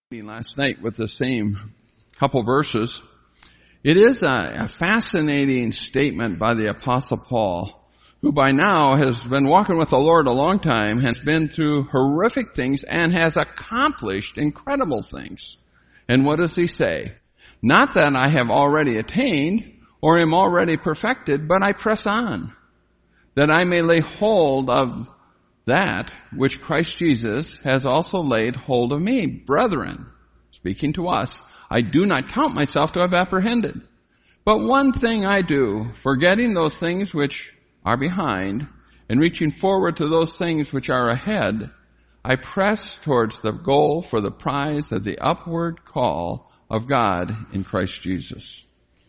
Last night with the same couple verses. It is a fascinating statement by the Apostle Paul, who by now has been walking with the Lord a long time, has been through horrific things, and has accomplished incredible things. And what does he say? Not that I have already attained or am already perfected, but I press on, that I may lay hold of that which Christ Jesus has also laid hold of me. Brethren, speaking to us, I do not count myself to have apprehended. But one thing I do, forgetting those things which are behind, and reaching forward to those things which are ahead, I press towards the goal for the prize of the upward call of God in Christ Jesus.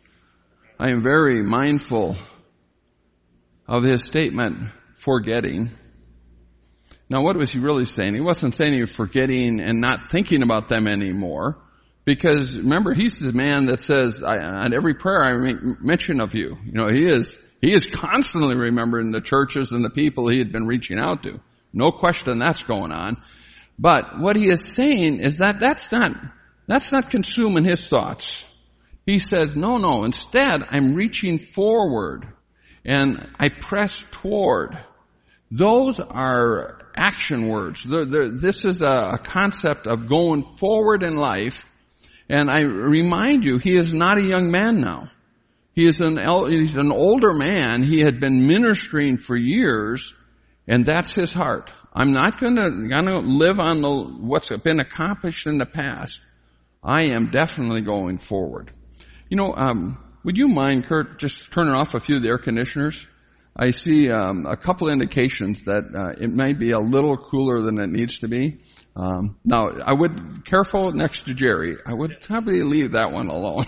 I am very mindful of his statement, forgetting. Now, what was he really saying? He wasn't saying he was forgetting and not thinking about them anymore. Because, remember, he's the man that says, on every prayer I make mention of you. You know, he is constantly remembering the churches and the people he had been reaching out to. No question that's going on. But what he is saying is that that's not consuming his thoughts. He says, no, instead I'm reaching forward and I press toward. Those are action words. This is a concept of going forward in life. And I remind you, he is not a young man now. He's an older man. He had been ministering for years, and that's his heart. I'm not gonna live on what's been accomplished in the past. I am definitely going forward. You know, would you mind, Kurt, just turning off a few of the air conditioners? I see a couple indications that it might be a little cooler than it needs to be. Now, I would, careful next to Jerry, I would probably leave that one alone.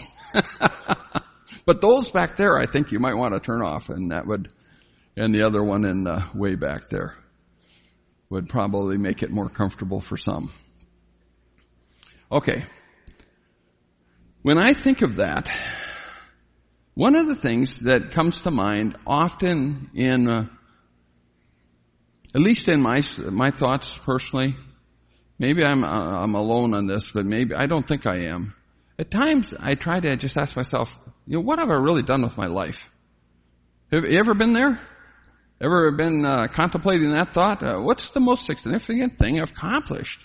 But those back there, I think you might want to turn off, and the other one in way back there would probably make it more comfortable for some. Okay. When I think of that, one of the things that comes to mind often at least in my thoughts personally, maybe I'm alone on this, but maybe, I don't think I am. At times I try to just ask myself, what have I really done with my life? Have you ever been there? Ever been contemplating that thought? What's the most significant thing I've accomplished?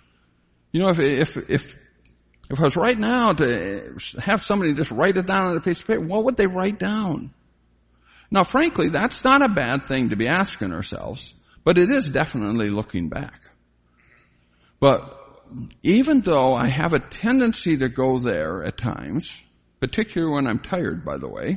If I was right now to have somebody just write it down on a piece of paper, what would they write down? Now, frankly, that's not a bad thing to be asking ourselves, but it is definitely looking back. But even though I have a tendency to go there at times, particularly when I'm tired, by the way,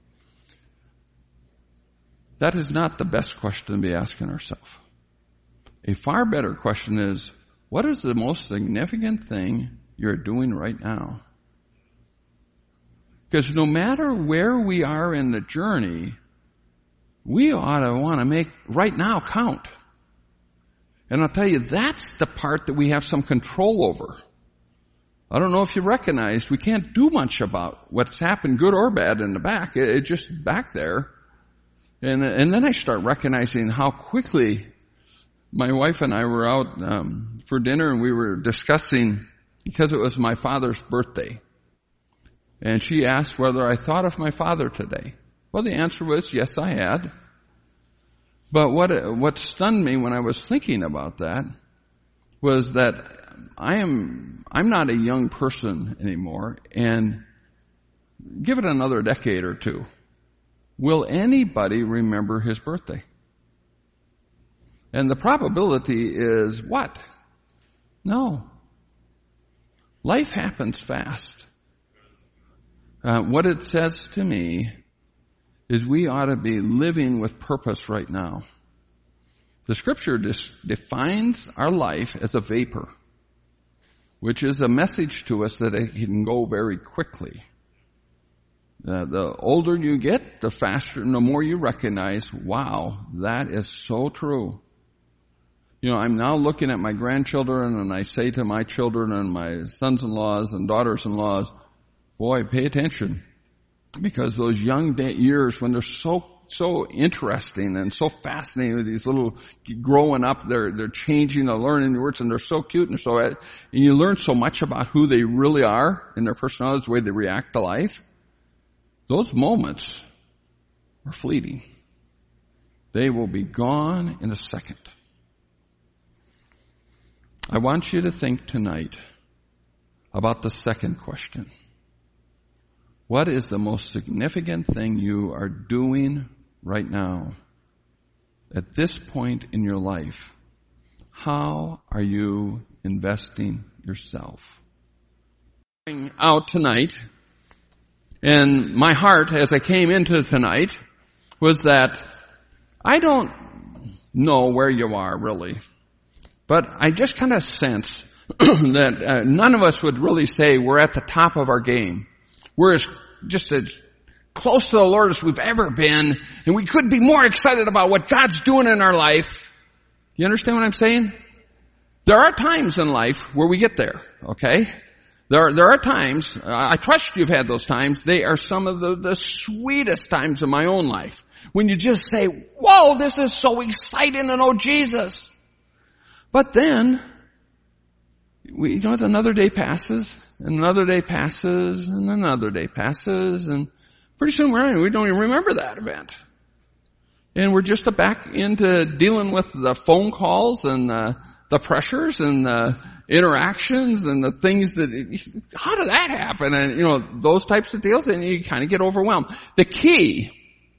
that is not the best question to be asking ourselves. A far better question is, what is the most significant thing you're doing right now? Because no matter where we are in the journey, we ought to want to make right now count. And I'll tell you, that's the part that we have some control over. I don't know if you recognize, we can't do much about what's happened, good or bad, in the back. It's just back there. And then I start recognizing how quickly my wife and I were out for dinner, and we were discussing, because it was my father's birthday. And she asked whether I thought of my father today. Well, the answer was yes, I had. But what stunned me when I was thinking about that was that I'm not a young person anymore, and give it another decade or two. Will anybody remember his birthday? And the probability is what? No. Life happens fast. What it says to me is we ought to be living with purpose right now. The scripture defines our life as a vapor, which is a message to us that it can go very quickly. The older you get, the faster and the more you recognize, wow, that is so true. I'm now looking at my grandchildren, and I say to my children and my sons-in-laws and daughters-in-laws, boy, pay attention. Because those young years, when they're so so interesting and so fascinating with these little growing up. They're changing, they're learning the words, and they're so cute and and you learn so much about who they really are and their personalities, the way they react to life. Those moments are fleeting. They will be gone in a second. I want you to think tonight about the second question. What is the most significant thing you are doing right now at this point in your life? How are you investing yourself? Out tonight, and my heart as I came into tonight was that I don't know where you are really, but I just kind of sense that none of us would really say we're at the top of our game. We're just as close to the Lord as we've ever been, and we couldn't be more excited about what God's doing in our life. You understand what I'm saying? There are times in life where we get there, okay? There are times, I trust you've had those times, they are some of the sweetest times of my own life. When you just say, whoa, this is so exciting to know Jesus. But then, another day passes, and another day passes, and another day passes, and pretty soon we don't even remember that event. And we're just back into dealing with the phone calls and the pressures and the interactions and the things that, how did that happen? And, those types of deals, and you kind of get overwhelmed. The key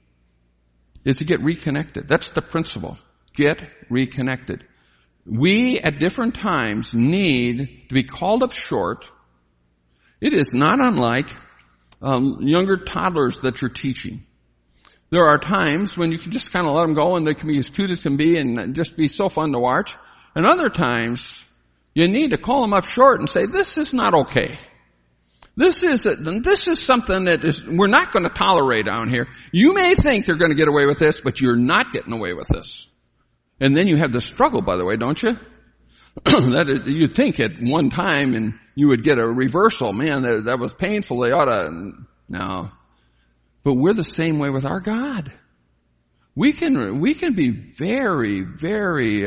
is to get reconnected. That's the principle. Get reconnected. We, at different times, need to be called up short. It is not unlike younger toddlers that you're teaching. There are times when you can just kind of let them go, and they can be as cute as can be and just be so fun to watch. And other times, you need to call them up short and say, this is not okay. This is something that we're not going to tolerate down here. You may think they're going to get away with this, but you're not getting away with this. And then you have the struggle, by the way, don't you? That you'd think at one time and you would get a reversal. Man, that was painful. They ought to. No. But we're the same way with our God. We can be very, very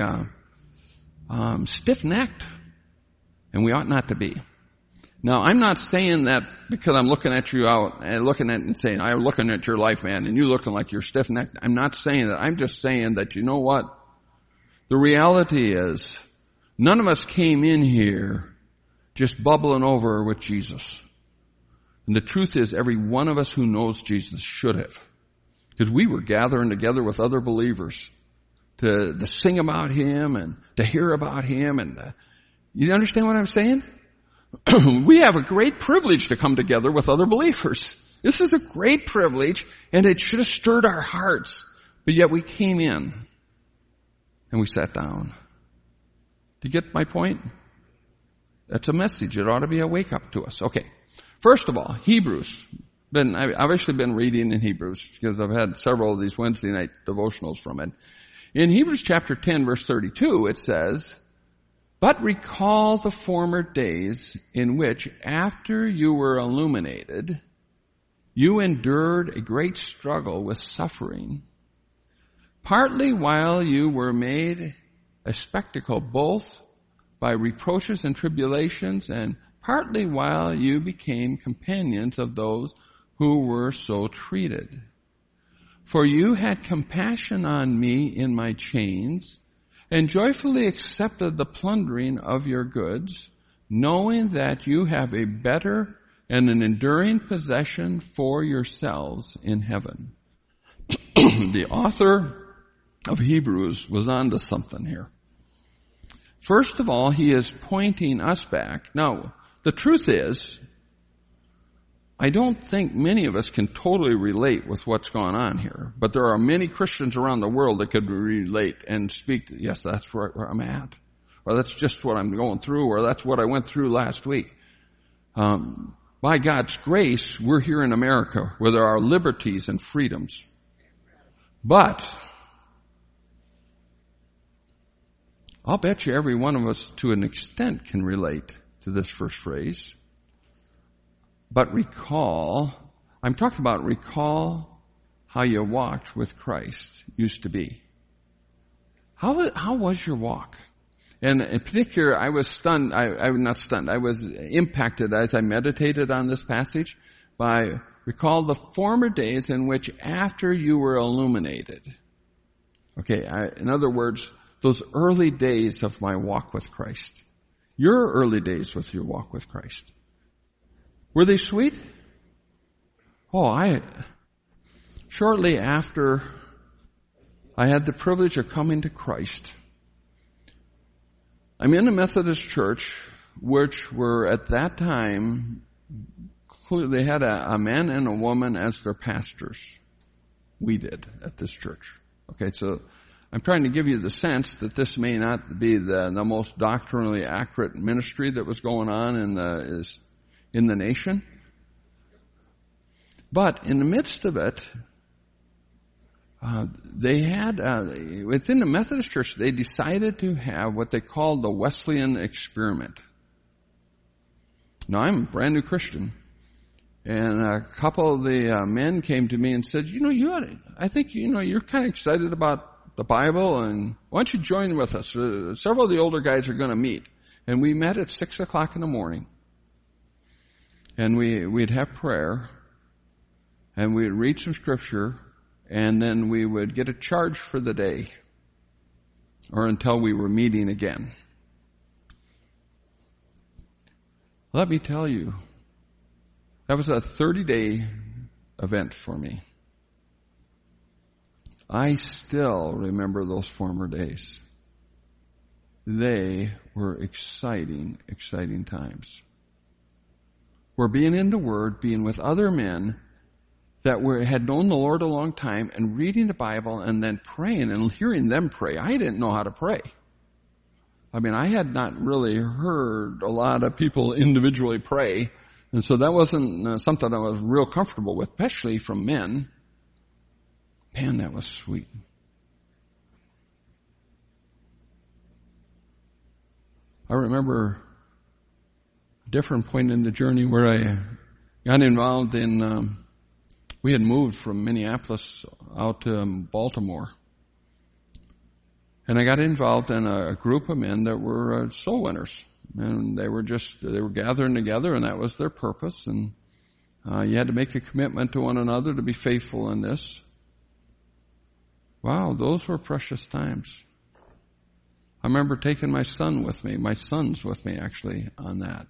stiff-necked, and we ought not to be. Now, I'm not saying that because I'm looking at you out and looking at and saying, I'm looking at your life, man, and you looking like you're stiff-necked. I'm not saying that. I'm just saying that, you know what? The reality is, none of us came in here just bubbling over with Jesus. And the truth is, every one of us who knows Jesus should have. Because we were gathering together with other believers to sing about Him and to hear about Him. And you understand what I'm saying? We have a great privilege to come together with other believers. This is a great privilege, and it should have stirred our hearts. But yet we came in, and we sat down. Do you get my point? That's a message. It ought to be a wake-up to us. Okay. First of all, Hebrews. I've obviously been reading in Hebrews because I've had several of these Wednesday night devotionals from it. In Hebrews chapter 10, verse 32, it says, "But recall the former days in which, after you were illuminated, you endured a great struggle with suffering, partly while you were made a spectacle both by reproaches and tribulations, and partly while you became companions of those who were so treated. For you had compassion on me in my chains, and joyfully accepted the plundering of your goods, knowing that you have a better and an enduring possession for yourselves in heaven." The author of Hebrews was on to something here. First of all, he is pointing us back. Now, the truth is, I don't think many of us can totally relate with what's going on here. But there are many Christians around the world that could relate and speak to, yes, that's where I'm at. Or that's just what I'm going through, or that's what I went through last week. By God's grace, we're here in America where there are liberties and freedoms. But I'll bet you every one of us to an extent can relate to this first phrase. But recall, I'm talking about recall how you walked with Christ used to be. How was your walk? And in particular, I was stunned, not stunned, I was impacted as I meditated on this passage by, recall the former days in which after you were illuminated. Okay, in other words, those early days of my walk with Christ. Your early days with your walk with Christ. Were they sweet? Shortly after I had the privilege of coming to Christ, I'm in a Methodist church, which were at that time, they had a man and a woman as their pastors. We did at this church. Okay, so I'm trying to give you the sense that this may not be the most doctrinally accurate ministry that was going on in the nation. But in the midst of it, they had, within the Methodist Church, they decided to have what they called the Wesleyan experiment. Now, I'm a brand new Christian, and a couple of the men came to me and said, I think you're kind of excited about the Bible, and why don't you join with us? Several of the older guys are going to meet. And we met at 6 o'clock in the morning, and we'd have prayer, and we'd read some scripture, and then we would get a charge for the day, or until we were meeting again. Let me tell you, that was a 30-day event for me. I still remember those former days. They were exciting, exciting times. Where being in the Word, being with other men that had known the Lord a long time, and reading the Bible and then praying and hearing them pray. I didn't know how to pray. I mean, I had not really heard a lot of people individually pray, and so that wasn't something I was real comfortable with, especially from men. Man, that was sweet. I remember a different point in the journey where I got involved in, we had moved from Minneapolis out to Baltimore. And I got involved in a group of men that were soul winners. And they were gathering together, and that was their purpose. And you had to make a commitment to one another to be faithful in this. Wow, those were precious times. I remember taking my sons with me actually, on that.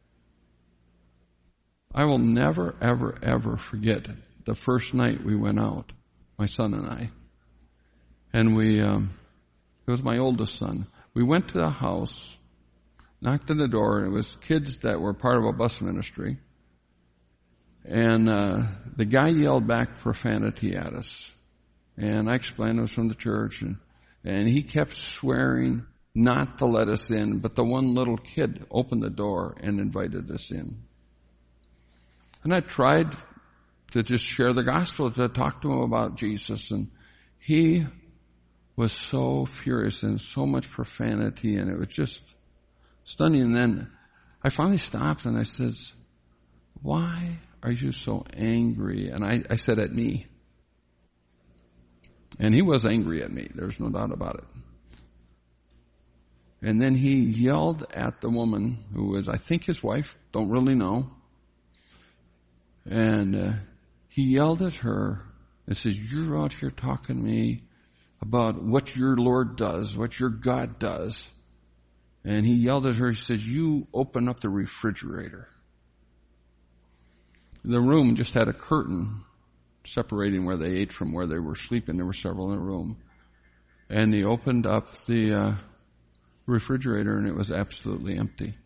I will never, ever, ever forget the first night we went out, my son and I. And it was my oldest son. We went to the house, knocked on the door, and it was kids that were part of a bus ministry. And the guy yelled back profanity at us. And I explained it was from the church, and he kept swearing not to let us in, but the one little kid opened the door and invited us in. And I tried to just share the gospel, to talk to him about Jesus, and he was so furious and so much profanity, and it was just stunning. And then I finally stopped and I says, "Why are you so angry?" And I said, "At me." And he was angry at me. There's no doubt about it. And then he yelled at the woman who was, I think, his wife. Don't really know. And he yelled at her and says, "You're out here talking to me about what your Lord does, what your God does." And he yelled at her. He says, "You open up the refrigerator." The room just had a curtain separating where they ate from where they were sleeping. There were several in a room. And he opened up the refrigerator, and it was absolutely empty.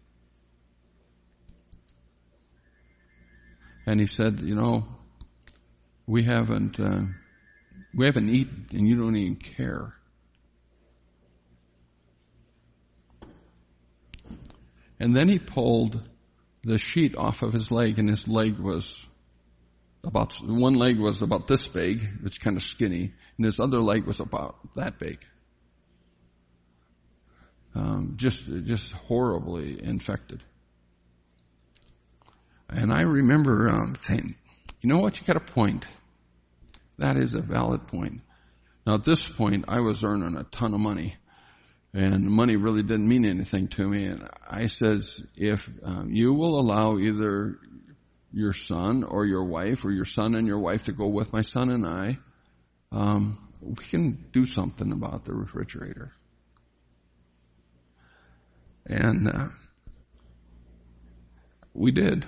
And he said, we haven't eaten, and you don't even care. And then he pulled the sheet off of his leg, and his leg was one leg was about this big, it's kind of skinny, and his other leg was about that big. Just horribly infected. And I remember saying, "You know what? You got a point. That is a valid point. Now at this point, I was earning a ton of money. And money really didn't mean anything to me. And I says, if you will allow either your son or your wife, or your son and your wife to go with my son and I, we can do something about the refrigerator. And we did.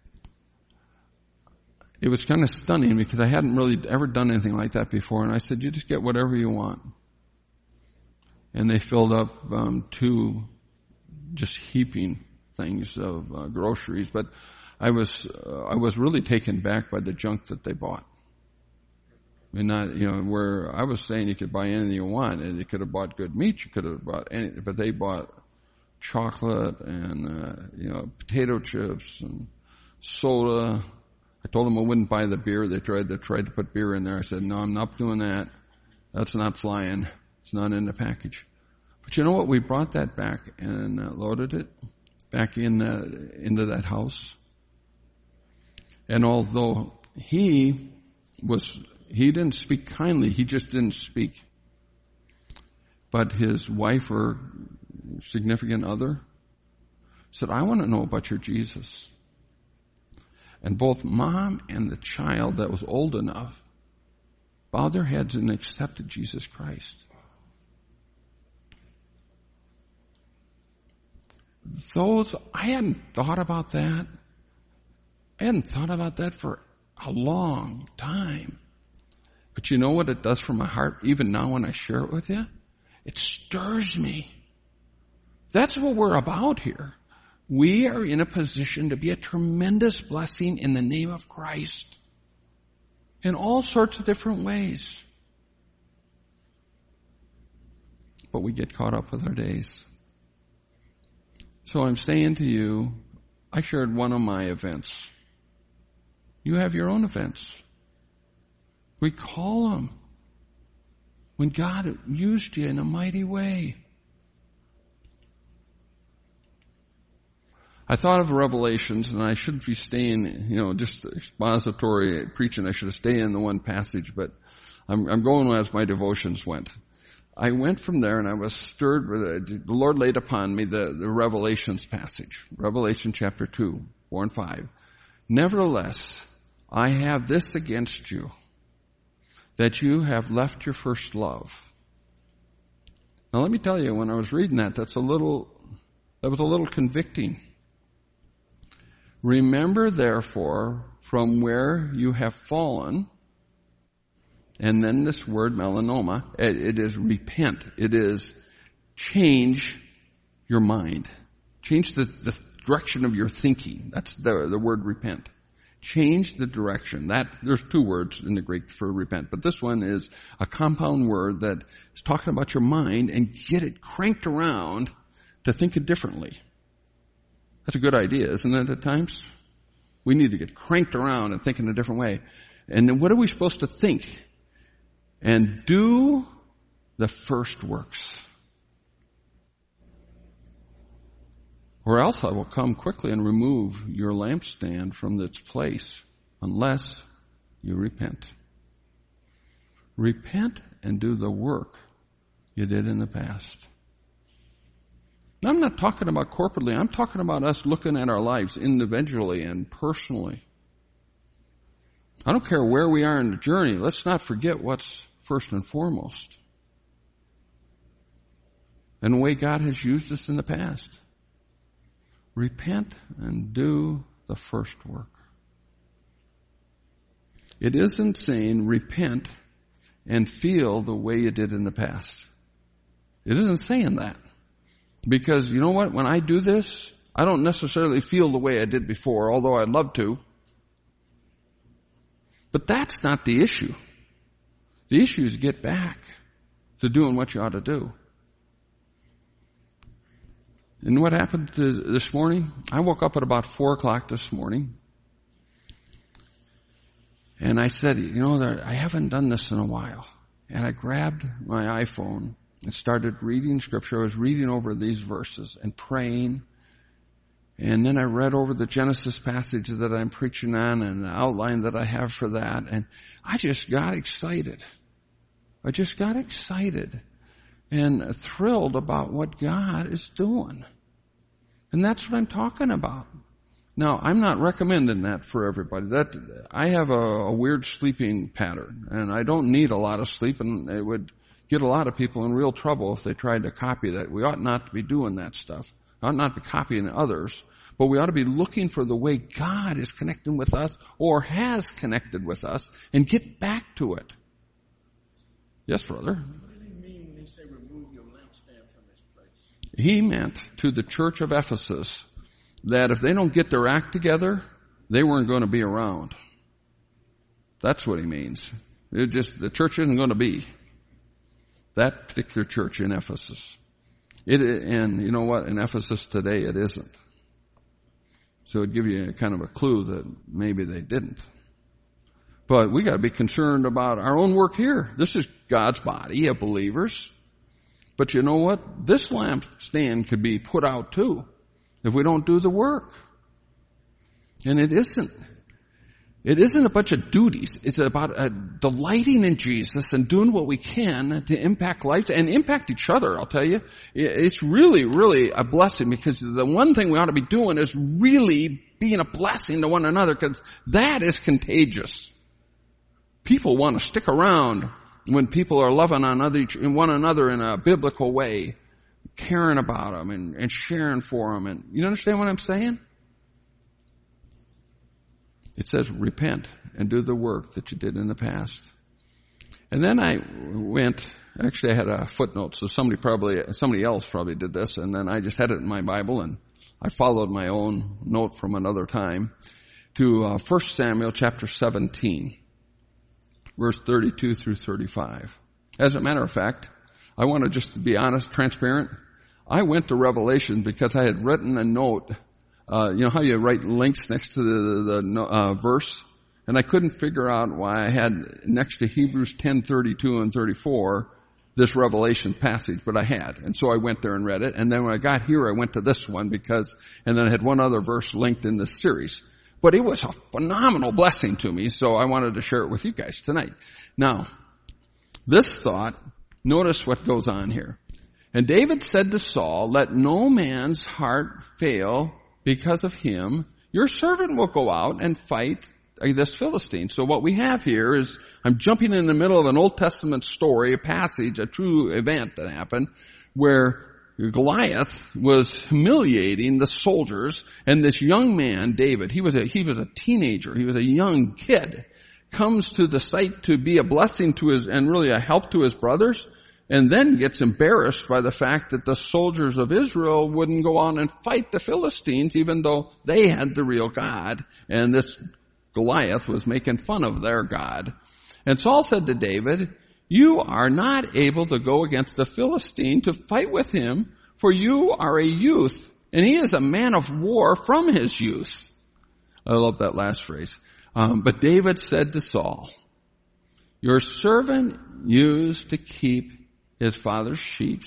It was kind of stunning because I hadn't really ever done anything like that before. And I said, you just get whatever you want. And they filled up 2 just heaping things of groceries. But I was really taken back by the junk that they bought. I mean, not, where I was saying you could buy anything you want, and you could have bought good meat, you could have bought anything, but they bought chocolate and, potato chips and soda. I told them I wouldn't buy the beer. They tried to put beer in there. I said, no, I'm not doing that. That's not flying. It's not in the package. But you know what? We brought that back and loaded it back into that house. And although he didn't speak kindly, he just didn't speak. But his wife or significant other said, I want to know about your Jesus. And both mom and the child that was old enough bowed their heads and accepted Jesus Christ. I hadn't thought about that. I hadn't thought about that for a long time. But you know what it does for my heart, even now when I share it with you? It stirs me. That's what we're about here. We are in a position to be a tremendous blessing in the name of Christ in all sorts of different ways. But we get caught up with our days. So I'm saying to you, I shared one of my events. You have your own events. Recall them when God used you in a mighty way. I thought of Revelations, and I should be staying, just expository preaching. I should have stayed in the one passage, but I'm going as my devotions went. I went from there, and I was stirred. The Lord laid upon me the Revelations passage, Revelation chapter 2, 4 and 5. Nevertheless, I have this against you, that you have left your first love. Now let me tell you, when I was reading that was a little convicting. Remember therefore from where you have fallen, and then this word melanoma, it is repent. It is change your mind. Change the direction of your thinking. That's the word repent. Change the direction. There's 2 words in the Greek for repent, but this one is a compound word that is talking about your mind and get it cranked around to think it differently. That's a good idea, isn't it, at times? We need to get cranked around and think in a different way. And then what are we supposed to think? And do the first works. Or else I will come quickly and remove your lampstand from its place, unless you repent. Repent and do the work you did in the past. Now, I'm not talking about corporately. I'm talking about us looking at our lives individually and personally. I don't care where we are in the journey. Let's not forget what's first and foremost. And the way God has used us in the past. Repent and do the first work. It isn't saying repent and feel the way you did in the past. It isn't saying that. Because you know what? When I do this, I don't necessarily feel the way I did before, although I'd love to. But that's not the issue. The issue is get back to doing what you ought to do. And what happened this morning? I woke up at about 4 o'clock this morning. And I said, I haven't done this in a while. And I grabbed my iPhone and started reading Scripture. I was reading over these verses and praying And then I read over the Genesis passage that I'm preaching on and the outline that I have for that. And I just got excited. And thrilled about what God is doing. And that's what I'm talking about. Now, I'm not recommending that for everybody. I have a weird sleeping pattern, and I don't need a lot of sleep, and it would get a lot of people in real trouble if they tried to copy that. We ought not to be doing that stuff. We ought not to be copying others, but we ought to be looking for the way God is connecting with us or has connected with us and get back to it. Yes, brother? What did he mean when he said remove your lampstand from its place? He meant to the church of Ephesus that if they don't get their act together, they weren't going to be around. That's what he means. The church isn't going to be. That particular church in Ephesus. And you know what? In Ephesus today, it isn't. So it'd give you kind of a clue that maybe they didn't. But we got to be concerned about our own work here. This is God's body of believers. But you know what? This lampstand could be put out too if we don't do the work. And it isn't a bunch of duties. It's about delighting in Jesus and doing what we can to impact lives and impact each other, I'll tell you. It's really, really a blessing, because the one thing we ought to be doing is really being a blessing to one another, because that is contagious. People want to stick around when people are loving on one another in a biblical way, caring about them and sharing for them. And you understand what I'm saying? It says repent and do the work that you did in the past. And then I had a footnote, so somebody else probably did this, and then I just had it in my Bible, and I followed my own note from another time to 1 Samuel chapter 17, verse 32 through 35. As a matter of fact, I want to just be honest, transparent. I went to Revelation because I had written a note. You know how you write links next to the verse? And I couldn't figure out why I had next to Hebrews 10:32 and 34 this Revelation passage, but I had. And so I went there and read it. And then when I got here, I went to this one and then I had one other verse linked in this series. But it was a phenomenal blessing to me, so I wanted to share it with you guys tonight. Now, this thought, notice what goes on here. And David said to Saul, "Let no man's heart fail because of him. Your servant will go out and fight this Philistine." So what we have here is, I'm jumping in the middle of an Old Testament story, a passage, a true event that happened, where Goliath was humiliating the soldiers, and this young man, David, he was a teenager, he was a young kid, comes to the site to be a blessing to and really a help to his brothers, and then gets embarrassed by the fact that the soldiers of Israel wouldn't go on and fight the Philistines, even though they had the real God, and this Goliath was making fun of their God. And Saul said to David, "You are not able to go against the Philistine to fight with him, for you are a youth, and he is a man of war from his youth." I love that last phrase. But David said to Saul, "Your servant used to keep his father's sheep,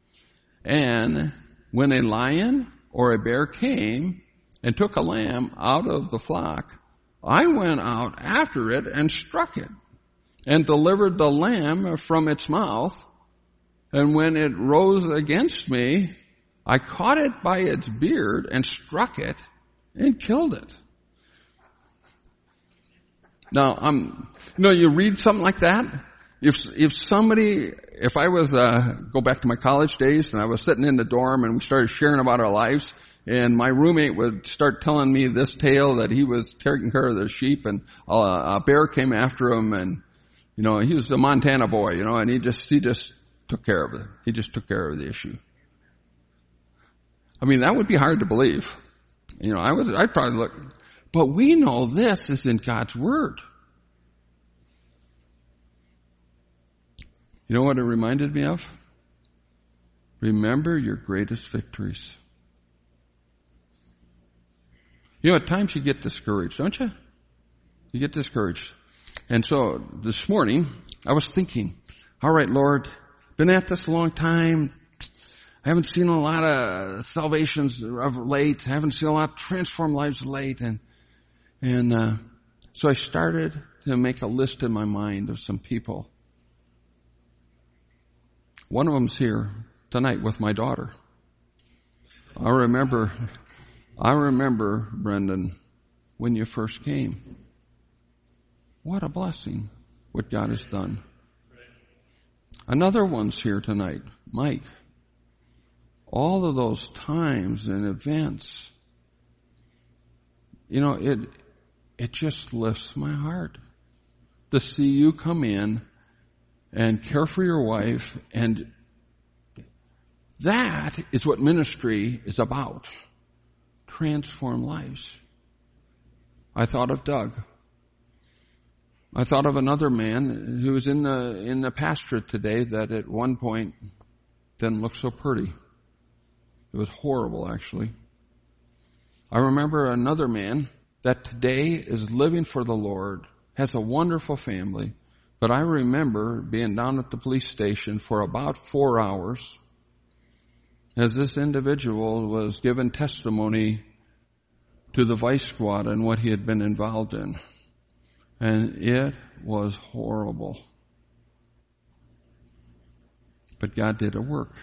and when a lion or a bear came and took a lamb out of the flock, I went out after it and struck it, and delivered the lamb from its mouth. And when it rose against me, I caught it by its beard and struck it and killed it." Now, you read something like that. If I was, go back to my college days and I was sitting in the dorm and we started sharing about our lives, and my roommate would start telling me this tale that he was taking care of the sheep and a bear came after him, and he was a Montana boy, and he just took care of it. He just took care of the issue. I mean, that would be hard to believe. I'd probably look, but we know this is in God's Word. You know what it reminded me of? Remember your greatest victories. At times you get discouraged, don't you? You get discouraged. And so this morning, I was thinking, all right, Lord, been at this a long time. I haven't seen a lot of salvations of late. I haven't seen a lot of transformed lives late. And so I started to make a list in my mind of some people. One of them's here tonight with my daughter. I remember, Brendan, when you first came. What a blessing, what God has done. Another one's here tonight, Mike. All of those times and events, it just lifts my heart to see you come in and care for your wife, and that is what ministry is about. Transform lives. I thought of Doug. I thought of another man who was in the pastorate today that at one point didn't look so pretty. It was horrible, actually. I remember another man that today is living for the Lord, has a wonderful family, but I remember being down at the police station for about 4 hours as this individual was given testimony to the vice squad and what he had been involved in. And it was horrible. But God did a work.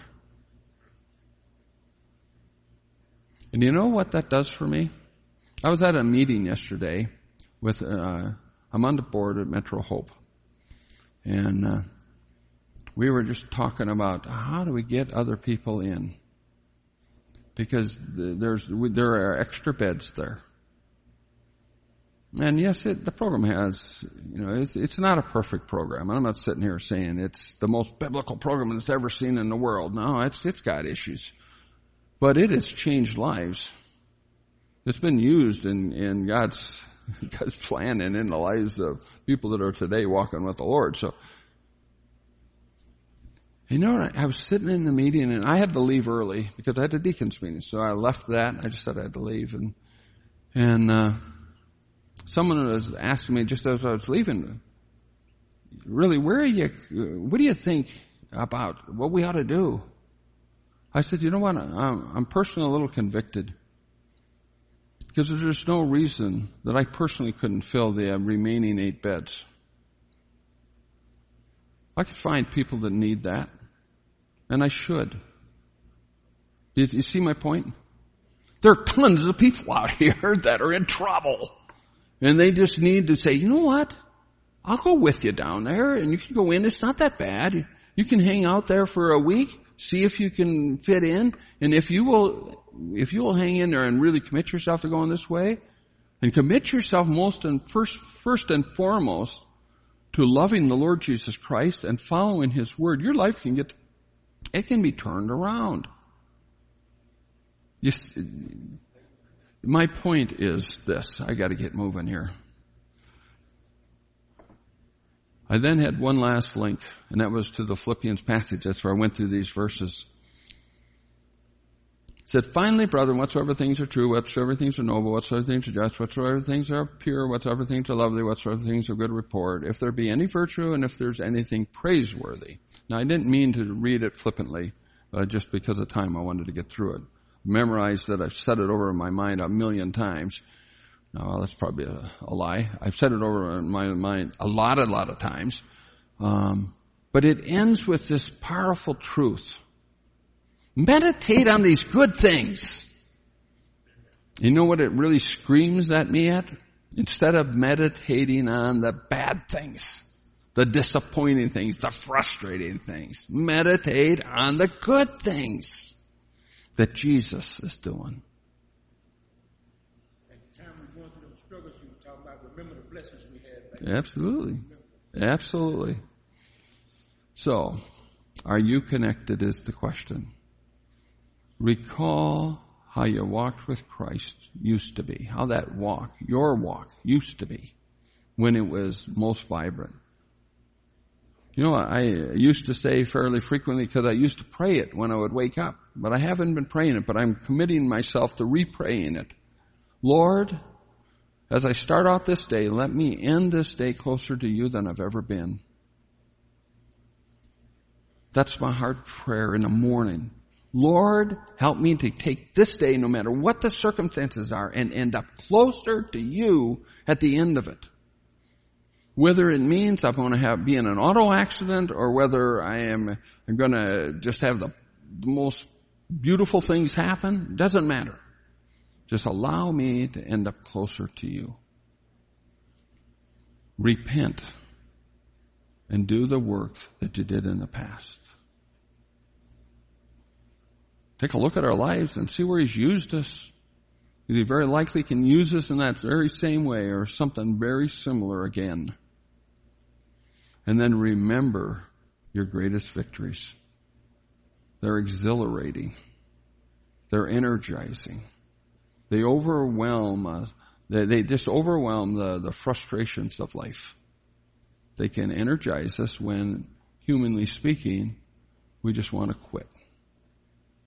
And you know what that does for me? I was at a meeting yesterday with, I'm on the board at Metro Hope. And we were just talking about how do we get other people in? Because there are extra beds there. And yes, the program has, it's not a perfect program. I'm not sitting here saying it's the most biblical program that's ever seen in the world. No, it's got issues. But it has changed lives. It's been used in God's plan and in the lives of people that are today walking with the Lord. So, I was sitting in the meeting and I had to leave early because I had a deacon's meeting. So I left that. I just said I had to leave. And someone was asking me just as I was leaving, really, what do you think about what we ought to do? I said, you know what, I'm personally a little convicted because there's no reason that I personally couldn't fill the remaining 8 beds. I could find people that need that, and I should. Do you see my point? There are tons of people out here that are in trouble, and they just need to say, you know what, I'll go with you down there, and you can go in. It's not that bad. You can hang out there for a week. See if you can fit in, and if you will hang in there and really commit yourself to going this way, and commit yourself first and foremost to loving the Lord Jesus Christ and following His Word, your life can be turned around. My point is this: I got to get moving here. I then had one last link, and that was to the Philippians passage. That's where I went through these verses. It said, finally, brethren, whatsoever things are true, whatsoever things are noble, whatsoever things are just, whatsoever things are pure, whatsoever things are lovely, whatsoever things are good report, if there be any virtue and if there's anything praiseworthy. Now, I didn't mean to read it flippantly, but just because of time I wanted to get through it. Memorized that I've said it over in my mind 1,000,000 times. No, that's probably a lie. I've said it over in my mind a lot of times. But it ends with this powerful truth. Meditate on these good things. You know what it really screams at me at? Instead of meditating on the bad things, the disappointing things, the frustrating things, meditate on the good things that Jesus is doing. Absolutely. So, are you connected is the question. Recall how you walked with Christ used to be, how that walk, your walk, used to be when it was most vibrant. You know, I used to say fairly frequently because I used to pray it when I would wake up, but I haven't been praying it, but I'm committing myself to re-praying it. Lord, as I start out this day, let me end this day closer to you than I've ever been. That's my heart prayer in the morning. Lord, help me to take this day, no matter what the circumstances are, and end up closer to you at the end of it. Whether it means I'm going to be in an auto accident, or whether I'm going to just have the most beautiful things happen, doesn't matter. Just allow me to end up closer to you. Repent and do the work that you did in the past. Take a look at our lives and see where He's used us. He very likely can use us in that very same way or something very similar again. And then remember your greatest victories. They're exhilarating. They're energizing. They overwhelm us. They just overwhelm the frustrations of life. They can energize us when, humanly speaking, we just want to quit.